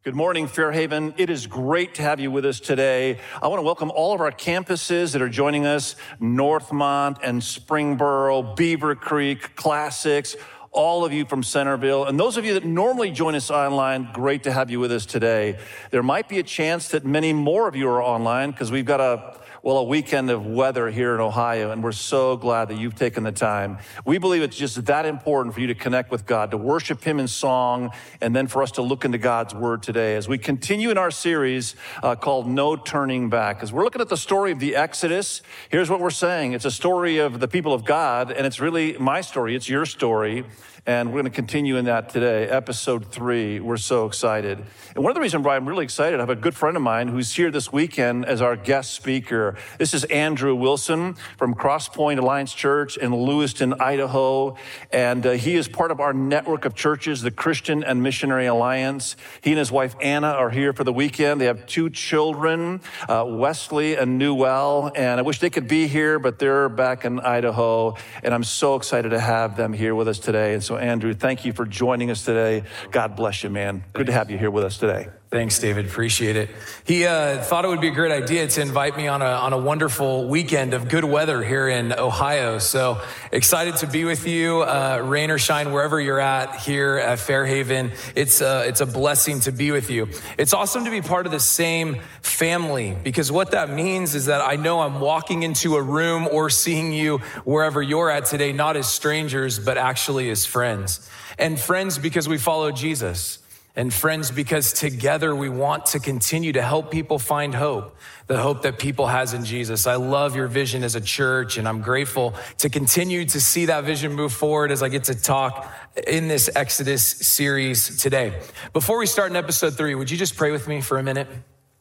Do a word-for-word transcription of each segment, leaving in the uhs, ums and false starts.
Good morning, Fairhaven. It is great to have you with us today. I want to welcome all of our campuses that are joining us, Northmont and Springboro, Beaver Creek, Classics, all of you from Centerville. And those of you that normally join us online, great to have you with us today. There might be a chance that many more of you are online because we've got a Well, a weekend of weather here in Ohio, and we're so glad that you've taken the time. We believe it's just that important for you to connect with God, to worship Him in song, and then for us to look into God's Word today as we continue in our series uh, called No Turning Back. As we're looking at the story of the Exodus, here's what we're saying. It's a story of the people of God, and it's really my story. It's your story. And we're going to continue in that today, episode three. We're so excited. And one of the reasons why I'm really excited, I have a good friend of mine who's here this weekend as our guest speaker. This is Andrew Wilson from Cross Point Alliance Church in Lewiston, Idaho. And uh, he is part of our network of churches, the Christian and Missionary Alliance. He and his wife, Anna, are here for the weekend. They have two children, uh, Wesley and Newell. And I wish they could be here, but they're back in Idaho. And I'm so excited to have them here with us today. And so Andrew, thank you for joining us today. God bless you, man. Good to have you here with us today. Thanks, David. Appreciate it. He uh, thought it would be a great idea to invite me on a on a wonderful weekend of good weather here in Ohio. So excited to be with you, uh, rain or shine, wherever you're at here at Fairhaven. It's uh, it's a blessing to be with you. It's awesome to be part of the same family, because what that means is that I know I'm walking into a room or seeing you wherever you're at today, not as strangers, but actually as friends. And friends because we follow Jesus. And friends, because together we want to continue to help people find hope, the hope that people has in Jesus. I love your vision as a church, and I'm grateful to continue to see that vision move forward as I get to talk in this Exodus series today. Before we start in episode three, would you just pray with me for a minute?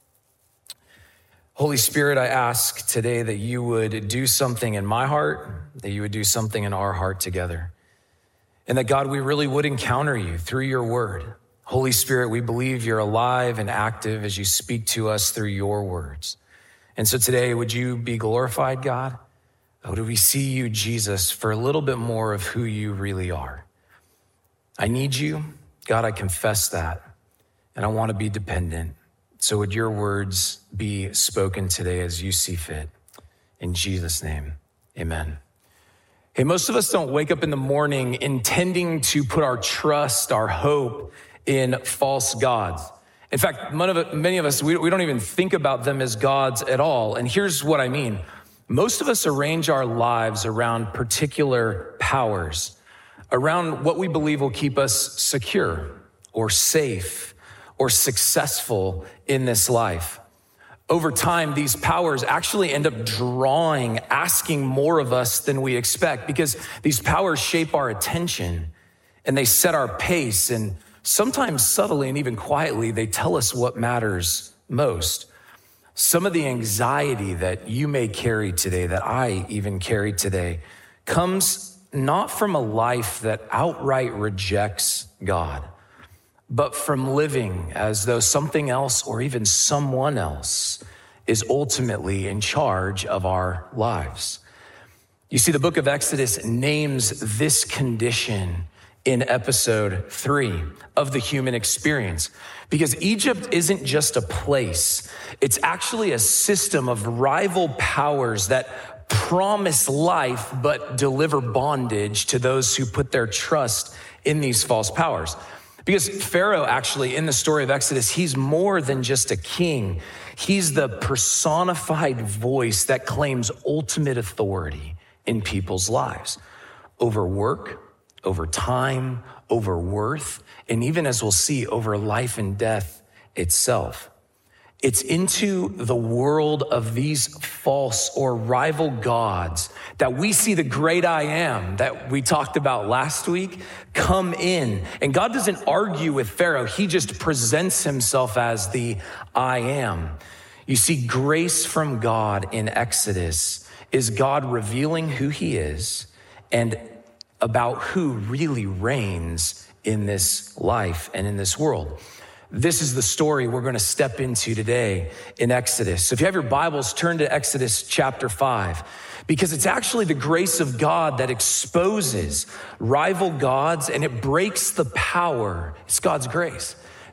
Holy Spirit, I ask today that you would do something in my heart, that you would do something in our heart together. And that, God, we really would encounter you through your word. Holy Spirit, we believe you're alive and active as you speak to us through your words. And so today, would you be glorified, God? Would we see you, Jesus, for a little bit more of who you really are? I need you. God, I confess that. And I want to be dependent. So would your words be spoken today as you see fit? In Jesus' name, amen. Hey, most of us don't wake up in the morning intending to put our trust, our hope in false gods. In fact, many of us, we don't even think about them as gods at all. And here's what I mean. Most of us arrange our lives around particular powers, around what we believe will keep us secure or safe or successful in this life. Over time, these powers actually end up drawing, asking more of us than we expect, because these powers shape our attention and they set our pace, and sometimes subtly and even quietly, they tell us what matters most. Some of the anxiety that you may carry today, that I even carry today, comes not from a life that outright rejects God, but from living as though something else or even someone else is ultimately in charge of our lives. You see, the book of Exodus names this condition in episode three of the human experience, because Egypt isn't just a place. It's actually a system of rival powers that promise life but deliver bondage to those who put their trust in these false powers. Because Pharaoh, actually, in the story of Exodus, he's more than just a king. He's the personified voice that claims ultimate authority in people's lives over work, over time, over worth, and even, as we'll see, over life and death itself. It's into the world of these false or rival gods that we see the great I am that we talked about last week come in. And God doesn't argue with Pharaoh. He just presents himself as the I am. You see, grace from God in Exodus is God revealing who he is and about who really reigns in this life and in this world. This is the story we're going to step into today in Exodus. So if you have your Bibles, turn to Exodus chapter five, because it's actually the grace of God that exposes rival gods, and it breaks the power. It's God's grace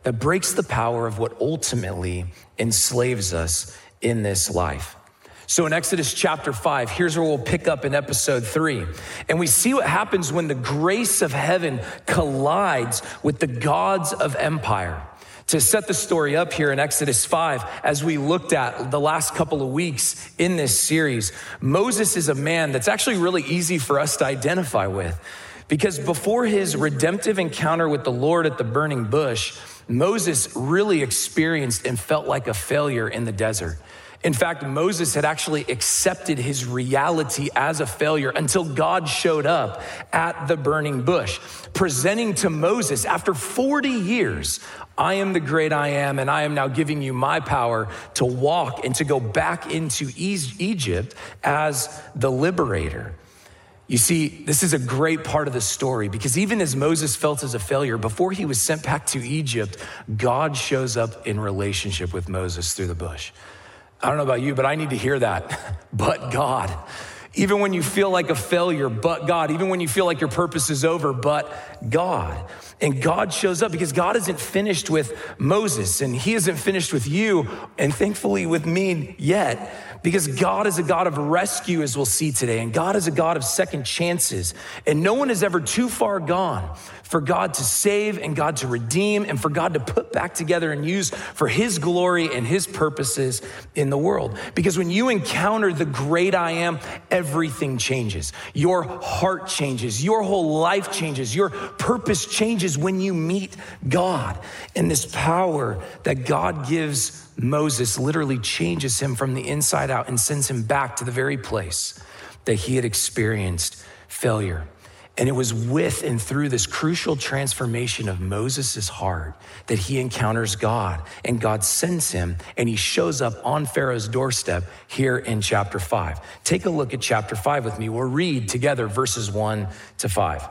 that breaks the power of what ultimately enslaves us in this life. So in Exodus chapter five, here's where we'll pick up in episode three. And we see what happens when the grace of heaven collides with the gods of empire. To set the story up here in Exodus five, as we looked at the last couple of weeks in this series, Moses is a man that's actually really easy for us to identify with. Because before his redemptive encounter with the Lord at the burning bush, Moses really experienced and felt like a failure in the desert. In fact, Moses had actually accepted his reality as a failure until God showed up at the burning bush, presenting to Moses after forty years, I am the great I am, and I am now giving you my power to walk and to go back into Egypt as the liberator. You see, this is a great part of the story because even as Moses felt as a failure, before he was sent back to Egypt, God shows up in relationship with Moses through the bush. I don't know about you, but I need to hear that. But God, even when you feel like a failure, but God, even when you feel like your purpose is over, but God. And God shows up because God isn't finished with Moses and he isn't finished with you and thankfully with me yet, because God is a God of rescue, as we'll see today. And God is a God of second chances. And no one is ever too far gone for God to save and God to redeem and for God to put back together and use for his glory and his purposes in the world. Because when you encounter the great I am, everything changes. Your heart changes. Your whole life changes. Your purpose changes when you meet God. And this power that God gives Moses literally changes him from the inside out and sends him back to the very place that he had experienced failure. And it was with and through this crucial transformation of Moses' heart that he encounters God, and God sends him and he shows up on Pharaoh's doorstep here in chapter five. Take a look at chapter five with me. We'll read together verses one to five.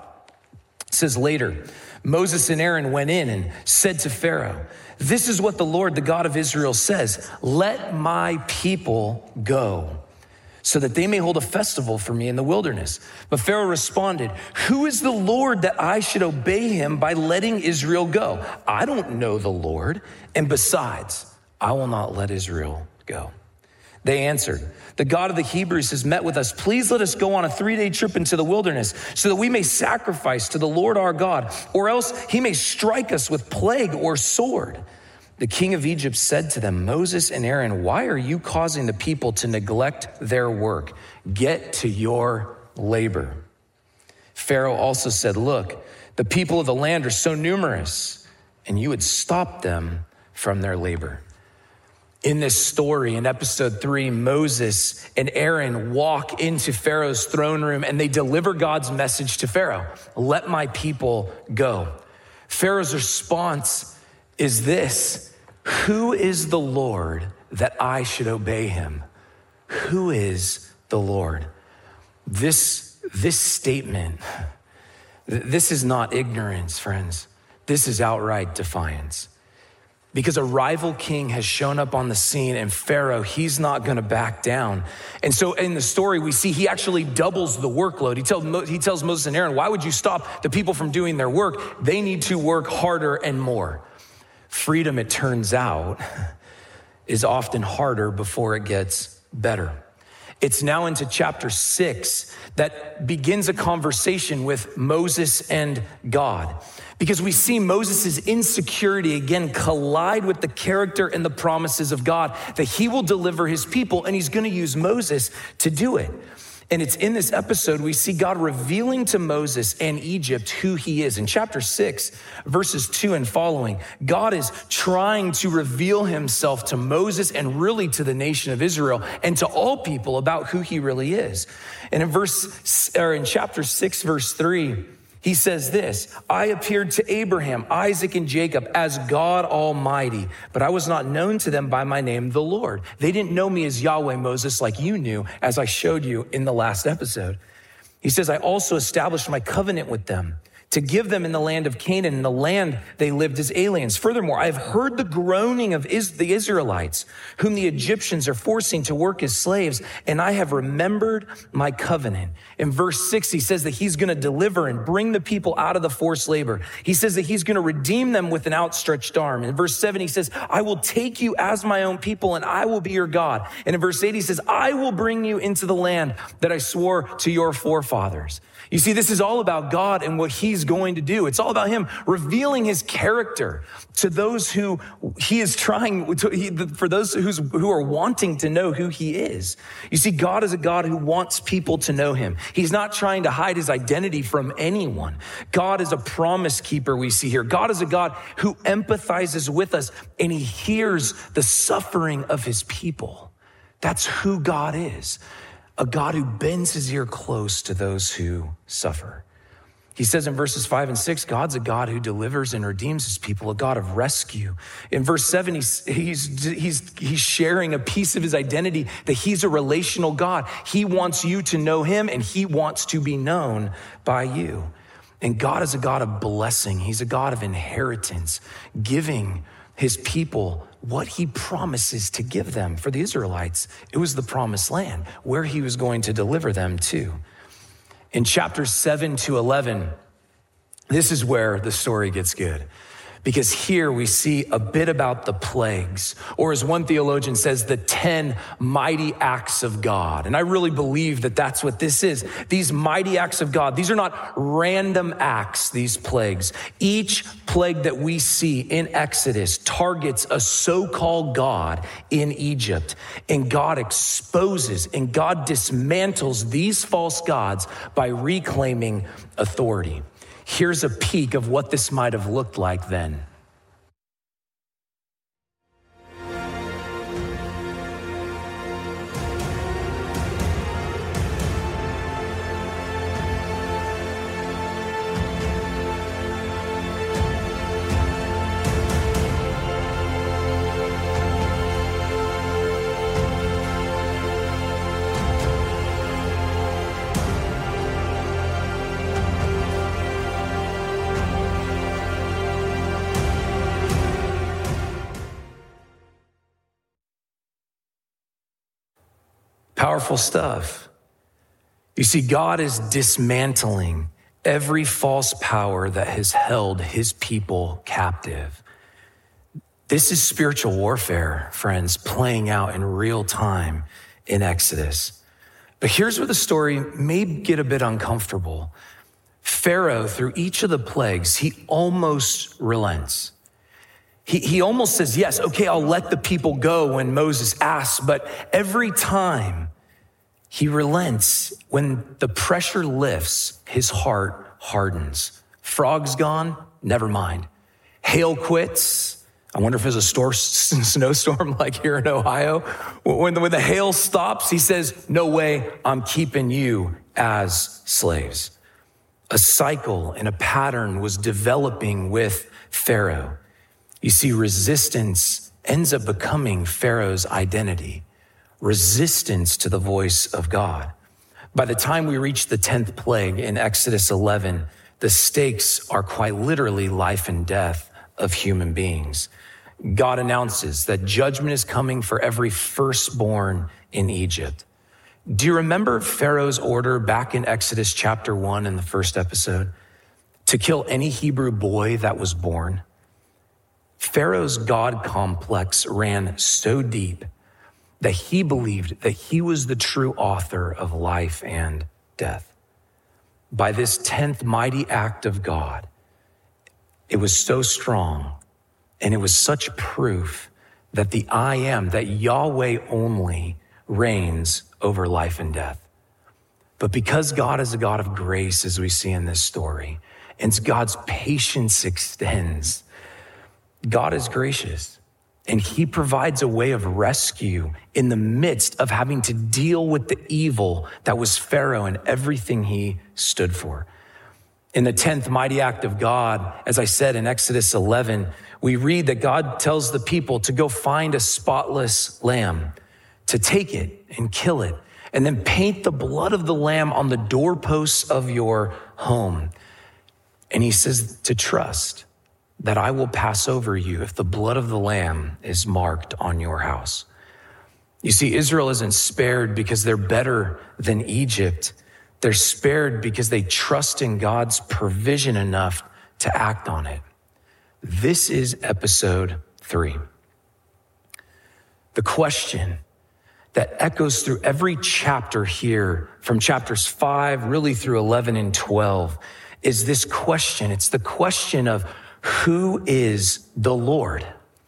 It says, later, Moses and Aaron went in and said to Pharaoh, this is what the Lord, the God of Israel says, let my people go so that they may hold a festival for me in the wilderness. But Pharaoh responded, who is the Lord that I should obey him by letting Israel go? I don't know the Lord. And besides, I will not let Israel go. They answered, the God of the Hebrews has met with us. Please let us go on a three-day trip into the wilderness so that we may sacrifice to the Lord our God, or else he may strike us with plague or sword. The king of Egypt said to them, Moses and Aaron, why are you causing the people to neglect their work? Get to your labor. Pharaoh also said, look, the people of the land are so numerous, and you would stop them from their labor. In this story, in episode three, Moses and Aaron walk into Pharaoh's throne room and they deliver God's message to Pharaoh. Let my people go. Pharaoh's response is this: who is the Lord that I should obey him? Who is the Lord? This, this statement, this is not ignorance, friends. This is outright defiance. Because a rival king has shown up on the scene, and Pharaoh, he's not gonna back down. And so in the story, we see he actually doubles the workload. He tells, he tells Moses and Aaron, why would you stop the people from doing their work? They need to work harder and more. Freedom, it turns out, is often harder before it gets better. It's now into chapter six that begins a conversation with Moses and God. Because we see Moses' insecurity again collide with the character and the promises of God, that he will deliver his people and he's gonna use Moses to do it. And it's in this episode we see God revealing to Moses and Egypt who he is. In chapter six, verses two and following, God is trying to reveal himself to Moses and really to the nation of Israel and to all people about who he really is. And in verse, or in chapter six, verse three, he says this: I appeared to Abraham, Isaac, and Jacob as God Almighty, but I was not known to them by my name, the Lord. They didn't know me as Yahweh, Moses, like you knew, as I showed you in the last episode. He says, I also established my covenant with them to give them in the land of Canaan, in the land they lived as aliens. Furthermore, I have heard the groaning of is- the Israelites, whom the Egyptians are forcing to work as slaves, and I have remembered my covenant. In verse six, he says that he's going to deliver and bring the people out of the forced labor. He says that he's going to redeem them with an outstretched arm. In verse seven, he says, I will take you as my own people, and I will be your God. And in verse eight, he says, I will bring you into the land that I swore to your forefathers. You see, this is all about God and what he's going to do. It's all about him revealing his character to those who he is trying to, he, for those who's, who are wanting to know who he is. You see, God is a God who wants people to know him. He's not trying to hide his identity from anyone. God is a promise keeper, we see here. God is a God who empathizes with us, and he hears the suffering of his people. That's who God is. A God who bends his ear close to those who suffer. He says in verses five and six, God's a God who delivers and redeems his people, a God of rescue. In verse seven, he's, he's, he's, he's sharing a piece of his identity that he's a relational God. He wants you to know him, and he wants to be known by you. And God is a God of blessing. He's a God of inheritance, giving his people what he promises to give them. For the Israelites, it was the promised land where he was going to deliver them to. In chapters seven to eleven, this is where the story gets good. Because here we see a bit about the plagues, or as one theologian says, the ten mighty acts of God. And I really believe that that's what this is. These mighty acts of God, these are not random acts, these plagues. Each plague that we see in Exodus targets a so-called God in Egypt. And God exposes and God dismantles these false gods by reclaiming authority. Here's a peek of what this might have looked like then. Powerful stuff. You see, God is dismantling every false power that has held his people captive. This is spiritual warfare, friends, playing out in real time in Exodus. But here's where the story may get a bit uncomfortable. Pharaoh, through each of the plagues, he almost relents. He, he almost says, yes, okay, I'll let the people go when Moses asks, but every time he relents, when the pressure lifts, his heart hardens. Frogs gone, never mind. Hail quits. I wonder if there's a storm, snowstorm like here in Ohio. When the, when the hail stops, he says, no way, I'm keeping you as slaves. A cycle and a pattern was developing with Pharaoh. You see, resistance ends up becoming Pharaoh's identity. Resistance to the voice of God. By the time we reach the tenth plague in Exodus eleven, the stakes are quite literally life and death of human beings. God announces that judgment is coming for every firstborn in Egypt. Do you remember Pharaoh's order back in Exodus chapter one in the first episode? To kill any Hebrew boy that was born? Pharaoh's God complex ran so deep that he believed that he was the true author of life and death. By this tenth mighty act of God, it was so strong and it was such proof that the I am, that Yahweh only reigns over life and death. But because God is a God of grace, as we see in this story, and God's patience extends, God is gracious. And he provides a way of rescue in the midst of having to deal with the evil that was Pharaoh and everything he stood for. In the tenth mighty act of God, as I said in Exodus eleven, we read that God tells the people to go find a spotless lamb, to take it and kill it, and then paint the blood of the lamb on the doorposts of your home. And he says to trust that I will pass over you if the blood of the Lamb is marked on your house. You see, Israel isn't spared because they're better than Egypt. They're spared because they trust in God's provision enough to act on it. This is episode three. The question that echoes through every chapter here, from chapters five really through eleven and twelve, is this question. It's the question of, who is the Lord?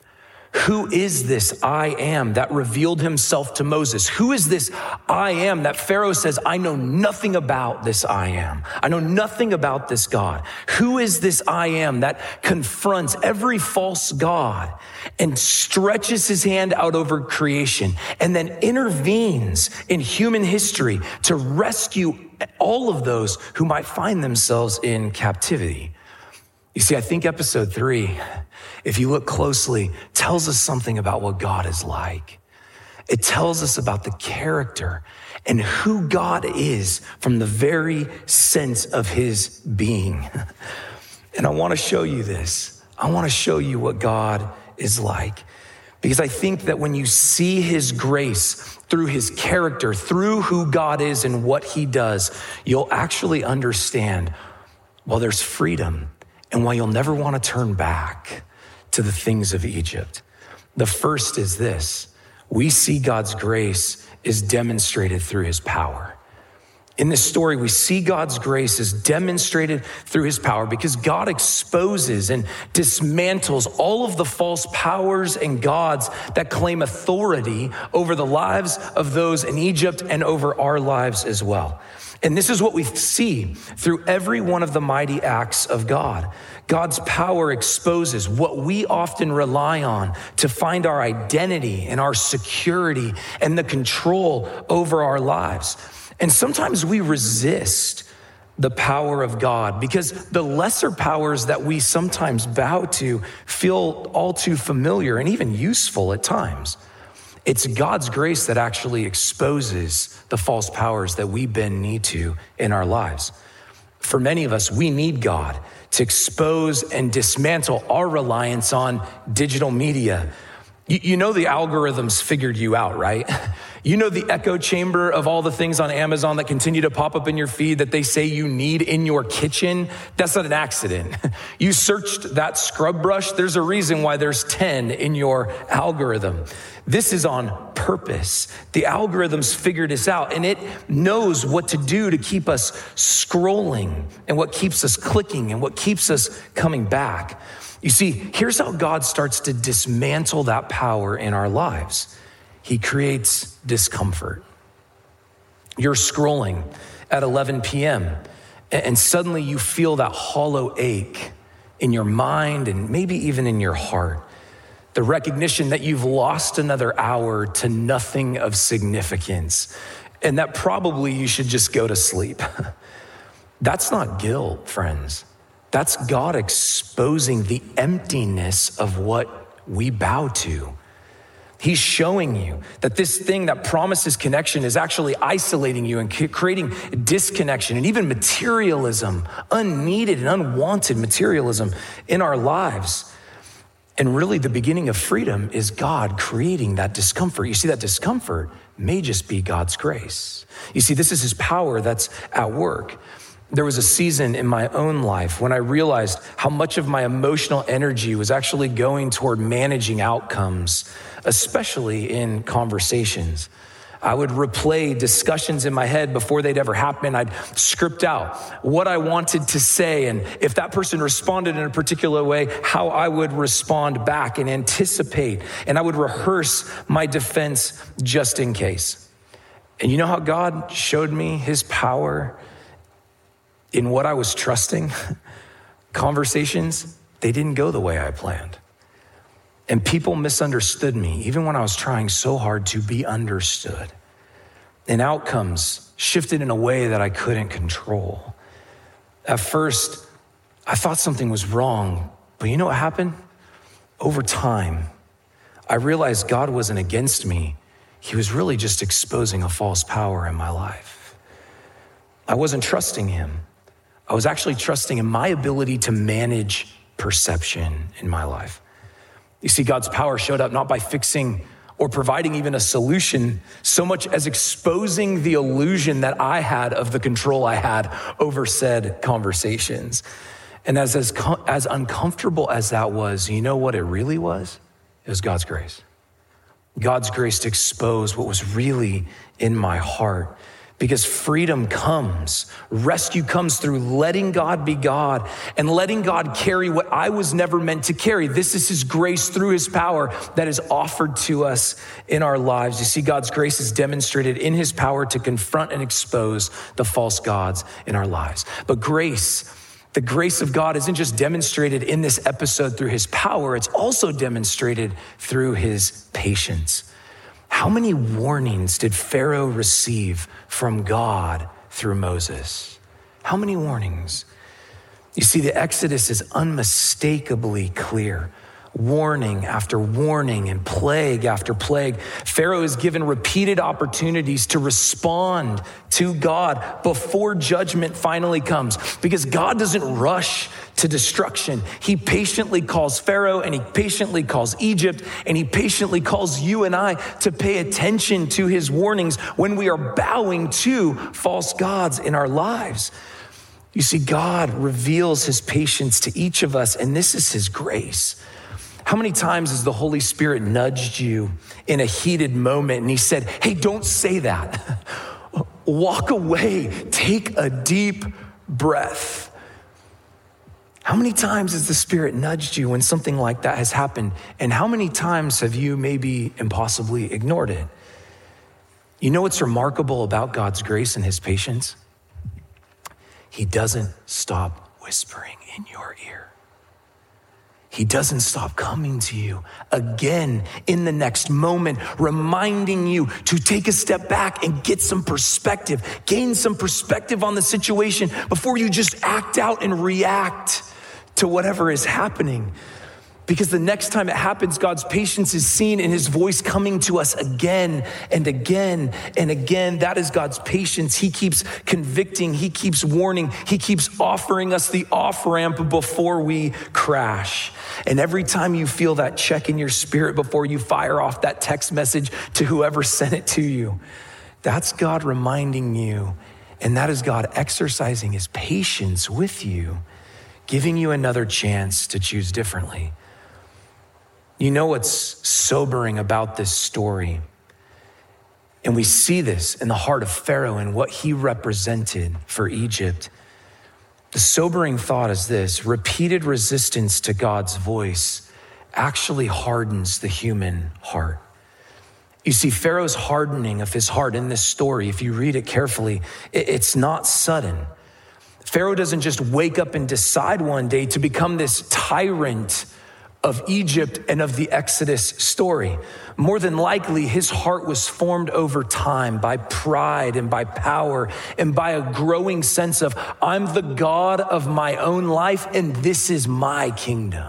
Who is this I am that revealed himself to Moses? Who is this I am that Pharaoh says, I know nothing about this I am. I know nothing about this God. Who is this I am that confronts every false god and stretches his hand out over creation and then intervenes in human history to rescue all of those who might find themselves in captivity? You see, I think episode three, if you look closely, tells us something about what God is like. It tells us about the character and who God is from the very sense of his being. And I want to show you this. I want to show you what God is like. Because I think that when you see his grace through his character, through who God is and what he does, you'll actually understand, well, there's freedom. And why you'll never want to turn back to the things of Egypt. The first is this: we see God's grace is demonstrated through his power. In this story, we see God's grace is demonstrated through his power because God exposes and dismantles all of the false powers and gods that claim authority over the lives of those in Egypt and over our lives as well. And this is what we see through every one of the mighty acts of God. God's power exposes what we often rely on to find our identity and our security and the control over our lives. And sometimes we resist the power of God because the lesser powers that we sometimes bow to feel all too familiar and even useful at times. It's God's grace that actually exposes the false powers that we bend knee to in our lives. For many of us, we need God to expose and dismantle our reliance on digital media. You, you know the algorithms figured you out, right? You know the echo chamber of all the things on Amazon that continue to pop up in your feed that they say you need in your kitchen. That's not an accident. You searched that scrub brush. There's a reason why there's ten in your algorithm. This is on purpose. The algorithms figured this out, and it knows what to do to keep us scrolling and what keeps us clicking and what keeps us coming back. You see, here's how God starts to dismantle that power in our lives. He creates discomfort. You're scrolling at eleven p.m. and suddenly you feel that hollow ache in your mind and maybe even in your heart. The recognition that you've lost another hour to nothing of significance and that probably you should just go to sleep. That's not guilt, friends. That's God exposing the emptiness of what we bow to. He's showing you that this thing that promises connection is actually isolating you and creating disconnection and even materialism, unneeded and unwanted materialism in our lives. And really the beginning of freedom is God creating that discomfort. You see, that discomfort may just be God's grace. You see, this is his power that's at work. There was a season in my own life when I realized how much of my emotional energy was actually going toward managing outcomes, especially in conversations. I would replay discussions in my head before they'd ever happen. I'd script out what I wanted to say, and if that person responded in a particular way, how I would respond back and anticipate, and I would rehearse my defense just in case. And you know how God showed me his power in what I was trusting? Conversations, they didn't go the way I planned. And people misunderstood me, even when I was trying so hard to be understood. And outcomes shifted in a way that I couldn't control. At first, I thought something was wrong, but you know what happened? Over time, I realized God wasn't against me. He was really just exposing a false power in my life. I wasn't trusting him. I was actually trusting in my ability to manage perception in my life. You see, God's power showed up not by fixing or providing even a solution, so much as exposing the illusion that I had of the control I had over said conversations. And as, as, as uncomfortable as that was, you know what it really was? It was God's grace. God's grace to expose what was really in my heart. Because freedom comes, rescue comes through letting God be God and letting God carry what I was never meant to carry. This is his grace through his power that is offered to us in our lives. You see, God's grace is demonstrated in his power to confront and expose the false gods in our lives. But grace, the grace of God isn't just demonstrated in this episode through his power, it's also demonstrated through his patience. How many warnings did Pharaoh receive from God through Moses? How many warnings? You see, the Exodus is unmistakably clear. Warning after warning and plague after plague. Pharaoh is given repeated opportunities to respond to God before judgment finally comes, because God doesn't rush to destruction. He patiently calls Pharaoh, and he patiently calls Egypt, and he patiently calls you and I to pay attention to his warnings when we are bowing to false gods in our lives. You see, God reveals his patience to each of us, and this is his grace. How many times has the Holy Spirit nudged you in a heated moment and he said, hey, don't say that. Walk away, take a deep breath. How many times has the Spirit nudged you when something like that has happened? And how many times have you maybe impossibly ignored it? You know what's remarkable about God's grace and his patience? He doesn't stop whispering in your ear. He doesn't stop coming to you again in the next moment, reminding you to take a step back and get some perspective, gain some perspective on the situation before you just act out and react to whatever is happening. Because the next time it happens, God's patience is seen in his voice coming to us again and again and again. That is God's patience. He keeps convicting. He keeps warning. He keeps offering us the off-ramp before we crash. And every time you feel that check in your spirit before you fire off that text message to whoever sent it to you, that's God reminding you. And that is God exercising his patience with you, giving you another chance to choose differently. You know what's sobering about this story? And we see this in the heart of Pharaoh and what he represented for Egypt. The sobering thought is this: repeated resistance to God's voice actually hardens the human heart. You see, Pharaoh's hardening of his heart in this story, if you read it carefully, it's not sudden. Pharaoh doesn't just wake up and decide one day to become this tyrant of Egypt and of the Exodus story. More than likely, his heart was formed over time by pride and by power and by a growing sense of, I'm the God of my own life and this is my kingdom.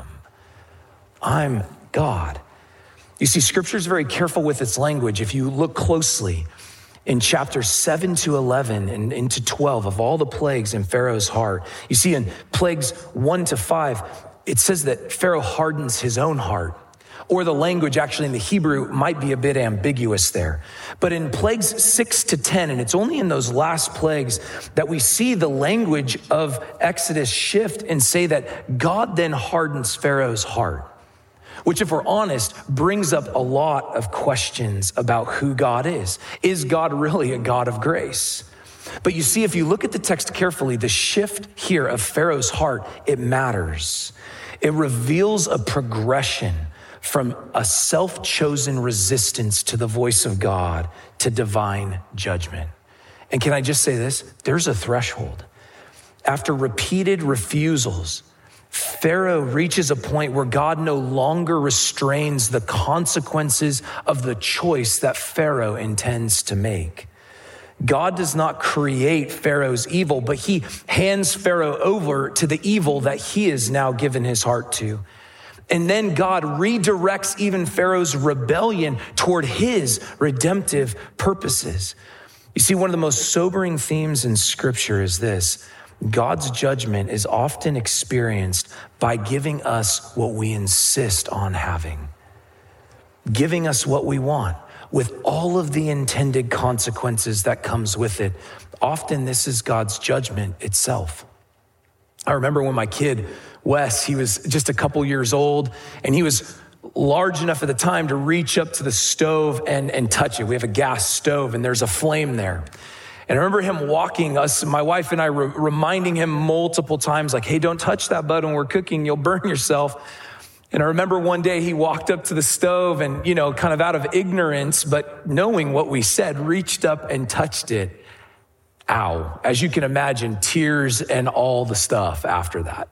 I'm God. You see, scripture is very careful with its language. If you look closely in chapters seven to eleven and into twelve of all the plagues in Pharaoh's heart, you see in plagues one to five, it says that Pharaoh hardens his own heart, or the language actually in the Hebrew might be a bit ambiguous there. But in plagues six to ten, and it's only in those last plagues that we see the language of Exodus shift and say that God then hardens Pharaoh's heart, which, if we're honest, brings up a lot of questions about who God is. Is God really a God of grace? But you see, if you look at the text carefully, the shift here of Pharaoh's heart, it matters. It reveals a progression from a self-chosen resistance to the voice of God to divine judgment. And can I just say this? There's a threshold. After repeated refusals, Pharaoh reaches a point where God no longer restrains the consequences of the choice that Pharaoh intends to make. God does not create Pharaoh's evil, but he hands Pharaoh over to the evil that he has now given his heart to. And then God redirects even Pharaoh's rebellion toward his redemptive purposes. You see, one of the most sobering themes in scripture is this: God's judgment is often experienced by giving us what we insist on having, giving us what we want with all of the intended consequences that comes with it. Often this is God's judgment itself. I remember when my kid, Wes, he was just a couple years old, and he was large enough at the time to reach up to the stove and, and touch it. We have a gas stove and there's a flame there. And I remember him walking us, my wife and I, re- reminding him multiple times, like, hey, don't touch that, bud, when we're cooking, you'll burn yourself. And I remember one day he walked up to the stove and, you know, kind of out of ignorance, but knowing what we said, reached up and touched it. Ow. As you can imagine, tears and all the stuff after that.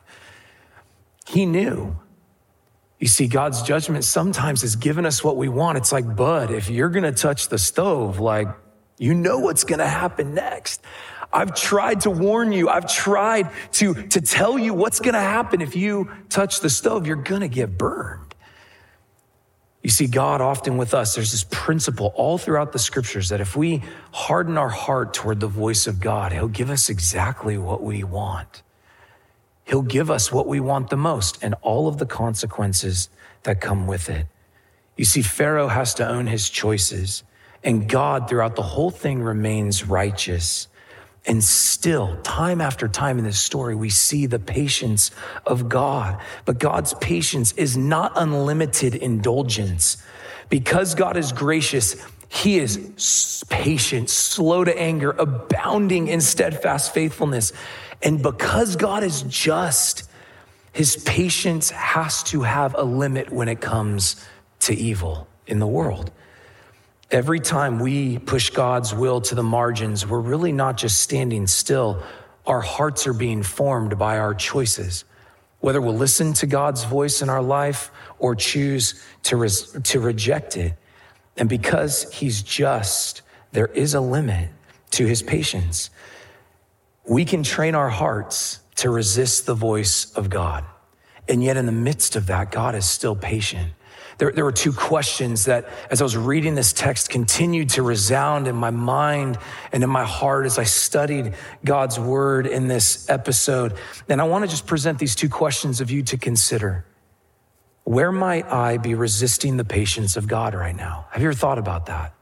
He knew. You see, God's judgment sometimes has given us what we want. It's like, bud, if you're going to touch the stove, like, you know what's going to happen next. I've tried to warn you. I've tried to, to tell you what's going to happen if you touch the stove. You're going to get burned. You see, God often with us, there's this principle all throughout the scriptures that if we harden our heart toward the voice of God, he'll give us exactly what we want. He'll give us what we want the most and all of the consequences that come with it. You see, Pharaoh has to own his choices, and God throughout the whole thing remains righteous. And still, time after time in this story, we see the patience of God. But God's patience is not unlimited indulgence. Because God is gracious, he is patient, slow to anger, abounding in steadfast faithfulness. And because God is just, his patience has to have a limit when it comes to evil in the world. Every time we push God's will to the margins, we're really not just standing still. Our hearts are being formed by our choices, whether we'll listen to God's voice in our life or choose to, res- to reject it. And because he's just, there is a limit to his patience. We can train our hearts to resist the voice of God. And yet in the midst of that, God is still patient. There, there were two questions that, as I was reading this text, continued to resound in my mind and in my heart as I studied God's word in this episode. And I want to just present these two questions of you to consider. Where might I be resisting the patience of God right now? Have you ever thought about that?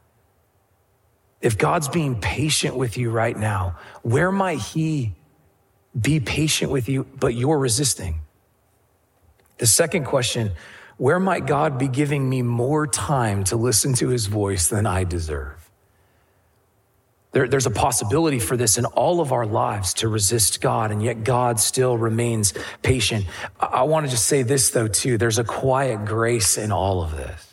If God's being patient with you right now, where might he be patient with you, but you're resisting? The second question, where might God be giving me more time to listen to his voice than I deserve? There, there's a possibility for this in all of our lives to resist God, and yet God still remains patient. I, I want to just say this though too, there's a quiet grace in all of this.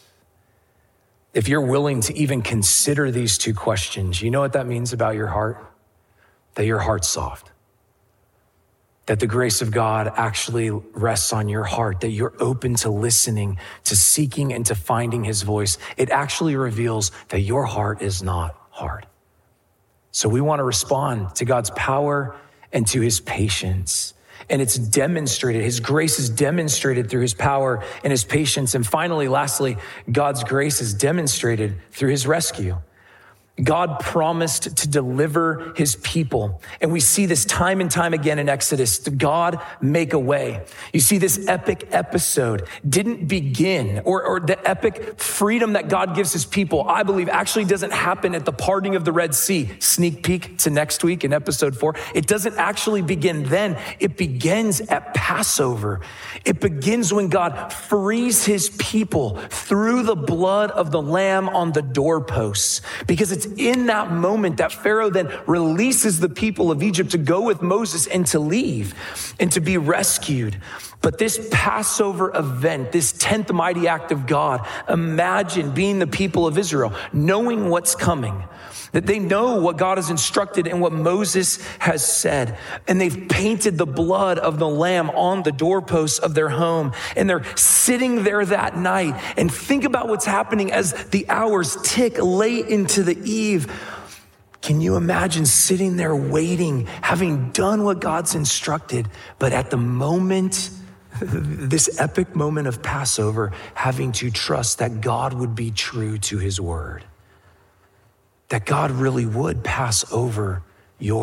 If you're willing to even consider these two questions, you know what that means about your heart? That your heart's soft. That the grace of God actually rests on your heart, that you're open to listening, to seeking and to finding his voice. It actually reveals that your heart is not hard. So we want to respond to God's power and to his patience. And it's demonstrated, his grace is demonstrated through his power and his patience. And finally, lastly, God's grace is demonstrated through his rescue. God promised to deliver his people. And we see this time and time again in Exodus, to God make a way. You see, this epic episode didn't begin, or, or the epic freedom that God gives his people, I believe actually doesn't happen at the parting of the Red Sea. Sneak peek to next week in episode four. It doesn't actually begin then. It begins at Passover. It begins when God frees his people through the blood of the Lamb on the doorposts, because it's in that moment that Pharaoh then releases the people of Egypt to go with Moses and to leave and to be rescued. But this Passover event, this tenth mighty act of God, imagine being the people of Israel, knowing what's coming, that they know what God has instructed and what Moses has said. And they've painted the blood of the Lamb on the doorposts of their home. And they're sitting there that night. And think about what's happening as the hours tick late into the eve. Can you imagine sitting there waiting, having done what God's instructed, but at the moment, this epic moment of Passover, having to trust that God would be true to his word, that God really would pass over your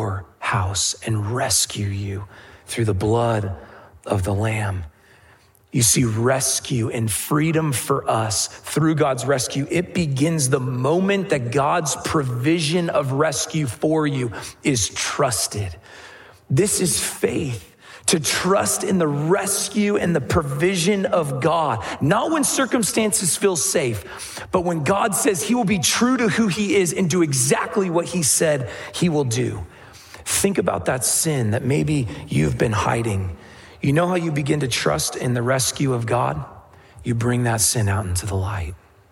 house and rescue you through the blood of the Lamb. You see, rescue and freedom for us through God's rescue, it begins the moment that God's provision of rescue for you is trusted. This is faith. To trust in the rescue and the provision of God, not when circumstances feel safe, but when God says he will be true to who he is and do exactly what he said he will do. Think about that sin that maybe you've been hiding. You know how you begin to trust in the rescue of God? You bring that sin out into the light.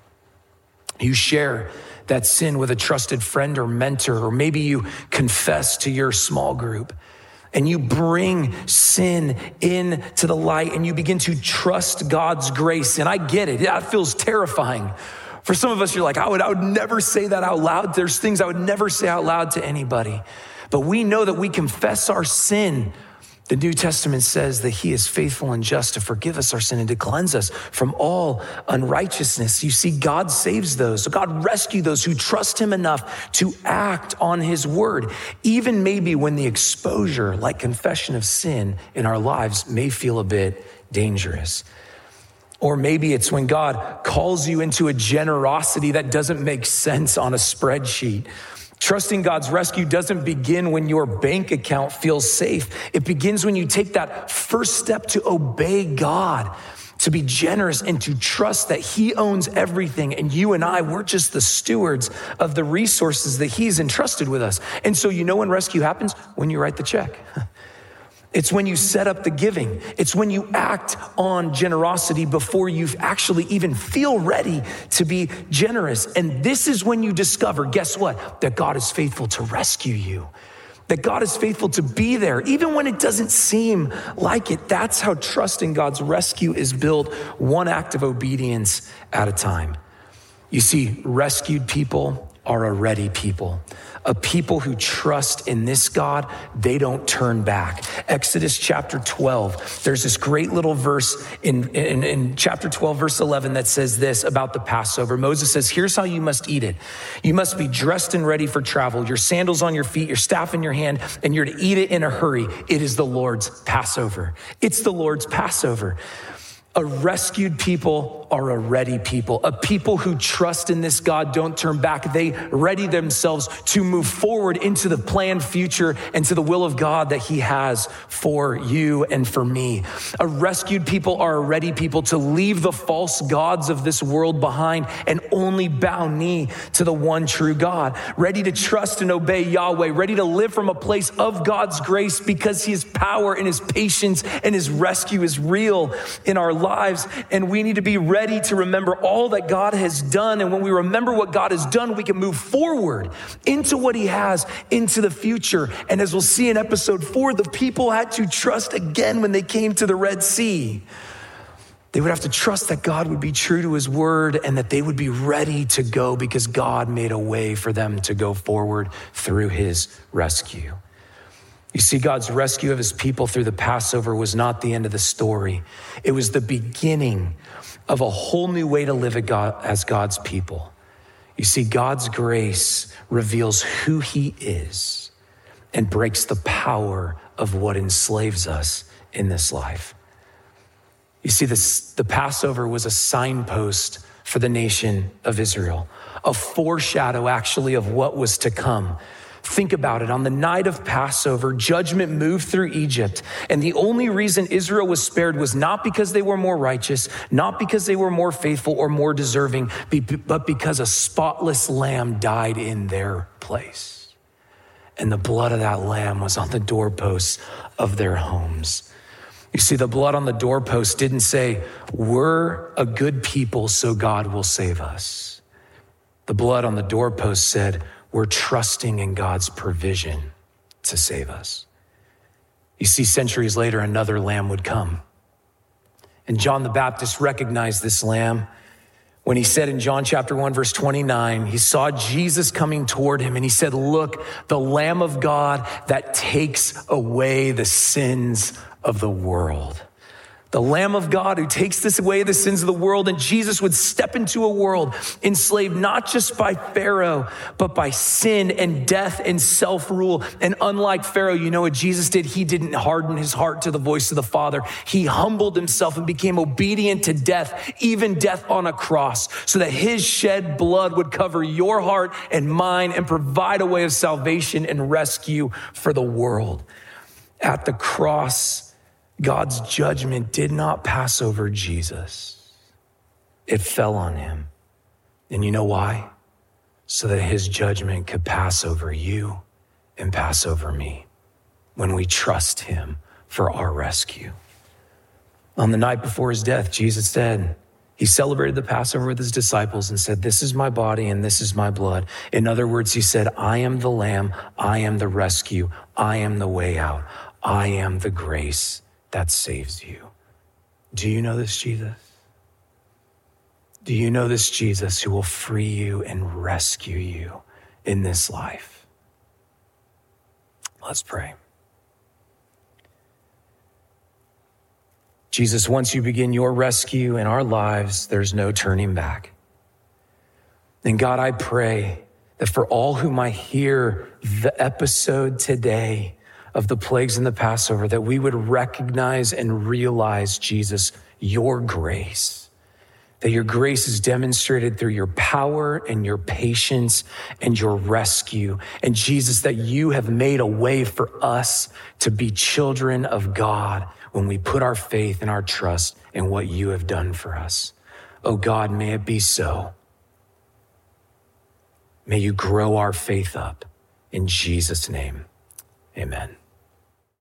You share that sin with a trusted friend or mentor, or maybe you confess to your small group. And you bring sin into the light and you begin to trust God's grace. And I get it. That feels terrifying. For some of us, you're like, I would, I would never say that out loud. There's things I would never say out loud to anybody. But we know that we confess our sin. The New Testament says that he is faithful and just to forgive us our sin and to cleanse us from all unrighteousness. You see, God saves those. So God rescues those who trust him enough to act on his word, even maybe when the exposure, like confession of sin in our lives, may feel a bit dangerous. Or maybe it's when God calls you into a generosity that doesn't make sense on a spreadsheet. Trusting God's rescue doesn't begin when your bank account feels safe. It begins when you take that first step to obey God, to be generous and to trust that he owns everything. And you and I, we're just the stewards of the resources that he's entrusted with us. And so you know when rescue happens? When you write the check. It's when you set up the giving. It's when you act on generosity before you actually even feel ready to be generous. And this is when you discover, guess what? That God is faithful to rescue you. That God is faithful to be there, even when it doesn't seem like it. That's how trusting God's rescue is built, one act of obedience at a time. You see, rescued people are a ready people. A people who trust in this God, they don't turn back. Exodus chapter twelve, there's this great little verse in, in, in chapter twelve, verse eleven that says this about the Passover. Moses says, here's how you must eat it. You must be dressed and ready for travel, your sandals on your feet, your staff in your hand, and you're to eat it in a hurry. It is the Lord's Passover. It's the Lord's Passover. A rescued people are a ready people. A people who trust in this God don't turn back. They ready themselves to move forward into the planned future and to the will of God that he has for you and for me. A rescued people are a ready people to leave the false gods of this world behind and only bow knee to the one true God. Ready to trust and obey Yahweh. Ready to live from a place of God's grace because his power and his patience and his rescue is real in our lives. lives, and we need to be ready to remember all that God has done. And when we remember what God has done, we can move forward into what he has into the future. And as we'll see in episode four, the people had to trust again when they came to the Red Sea. They would have to trust that God would be true to his word and that they would be ready to go because God made a way for them to go forward through his rescue. You see, God's rescue of his people through the Passover was not the end of the story. It was the beginning of a whole new way to live as God's people. You see, God's grace reveals who he is and breaks the power of what enslaves us in this life. You see, this, the Passover was a signpost for the nation of Israel, a foreshadow actually of what was to come. Think about it. On the night of Passover, judgment moved through Egypt. And the only reason Israel was spared was not because they were more righteous, not because they were more faithful or more deserving, but because a spotless lamb died in their place. And the blood of that lamb was on the doorposts of their homes. You see, the blood on the doorpost didn't say, we're a good people, so God will save us. The blood on the doorpost said, we're trusting in God's provision to save us. You see, centuries later, another lamb would come. And John the Baptist recognized this lamb when he said in John chapter one, verse twenty-nine, he saw Jesus coming toward him and he said, look, the Lamb of God that takes away the sins of the world. the Lamb of God who takes this away the sins of the world. And Jesus would step into a world enslaved not just by Pharaoh, but by sin and death and self-rule. And unlike Pharaoh, you know what Jesus did? He didn't harden his heart to the voice of the Father. He humbled himself and became obedient to death, even death on a cross, so that his shed blood would cover your heart and mine and provide a way of salvation and rescue for the world. At the cross, God's judgment did not pass over Jesus. It fell on him. And you know why? So that his judgment could pass over you and pass over me when we trust him for our rescue. On the night before his death, Jesus said, he celebrated the Passover with his disciples and said, this is my body and this is my blood. In other words, he said, I am the Lamb, I am the rescue, I am the way out, I am the grace that saves you. Do you know this Jesus? Do you know this Jesus who will free you and rescue you in this life? Let's pray. Jesus, once you begin your rescue in our lives, there's no turning back. And God, I pray that for all who might hear the episode today of the plagues and the Passover, that we would recognize and realize, Jesus, your grace, that your grace is demonstrated through your power and your patience and your rescue. And Jesus, that you have made a way for us to be children of God when we put our faith and our trust in what you have done for us. Oh God, may it be so. May you grow our faith up in Jesus' name. Amen.